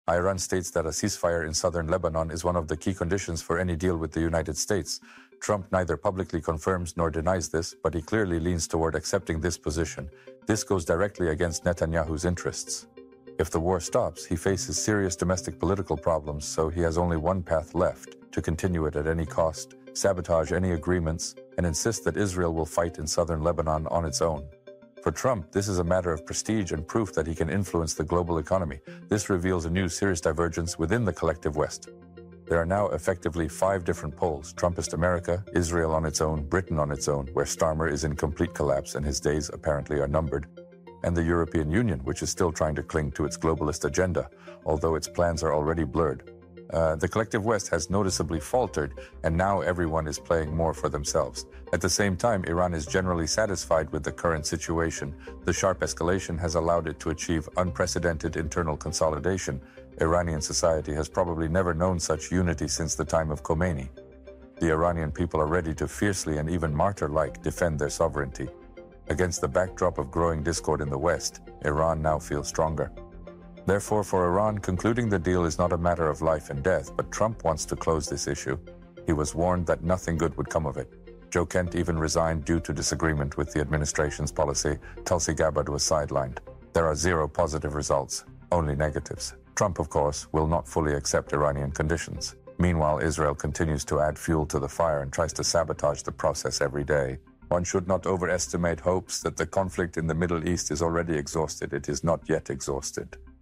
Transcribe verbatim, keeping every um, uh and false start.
Iran states that a ceasefire in southern Lebanon is one of the key conditions for any deal with the United States. Trump neither publicly confirms nor denies this, but he clearly leans toward accepting this position. This goes directly against Netanyahu's interests. If the war stops, he faces serious domestic political problems, so he has only one path left: to continue it at any cost, sabotage any agreements, and insist that Israel will fight in southern Lebanon on its own. For Trump, this is a matter of prestige and proof that he can influence the global economy. This reveals a new serious divergence within the collective West. There are now effectively five different poles: Trumpist America, Israel on its own, Britain on its own, where Starmer is in complete collapse and his days apparently are numbered, and the European Union, which is still trying to cling to its globalist agenda, although its plans are already blurred. Uh, the collective West has noticeably faltered, and now everyone is playing more for themselves. At the same time, Iran is generally satisfied with the current situation. The sharp escalation has allowed it to achieve unprecedented internal consolidation. Iranian society has probably never known such unity since the time of Khomeini. The Iranian people are ready to fiercely and even martyr-like defend their sovereignty. Against the backdrop of growing discord in the West, Iran now feels stronger. Therefore, for Iran, concluding the deal is not a matter of life and death, but Trump wants to close this issue. He was warned that nothing good would come of it. Joe Kent even resigned due to disagreement with the administration's policy. Tulsi Gabbard was sidelined. There are zero positive results, only negatives. Trump, of course, will not fully accept Iranian conditions. Meanwhile, Israel continues to add fuel to the fire and tries to sabotage the process every day. One should not overestimate hopes that the conflict in the Middle East is already exhausted. It is not yet exhausted.